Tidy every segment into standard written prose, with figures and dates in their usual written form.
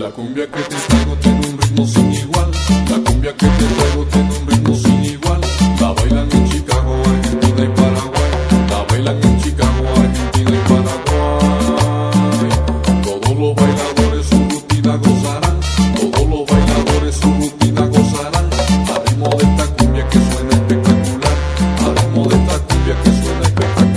La cumbia que te traigo tiene un ritmo sin igual. La cumbia que te traigo tiene un ritmo sin igual. La bailan en Chicago, Argentina y Paraguay. La bailan en Chicago, Argentina y Paraguay. Todos los bailadores su rutina gozarán. Todos los bailadores su rutina gozarán. Al ritmo de esta cumbia que suena espectacular. Al ritmo de esta cumbia que suena espectacular.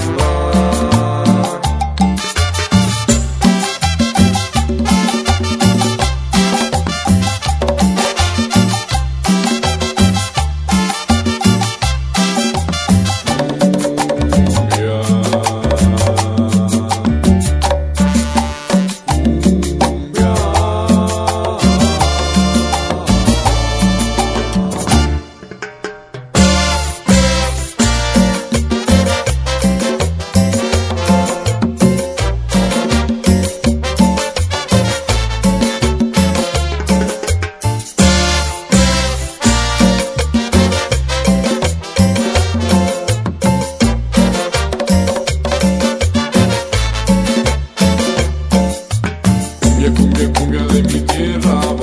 Cumbia, cumbia, cumbia de mi tierra.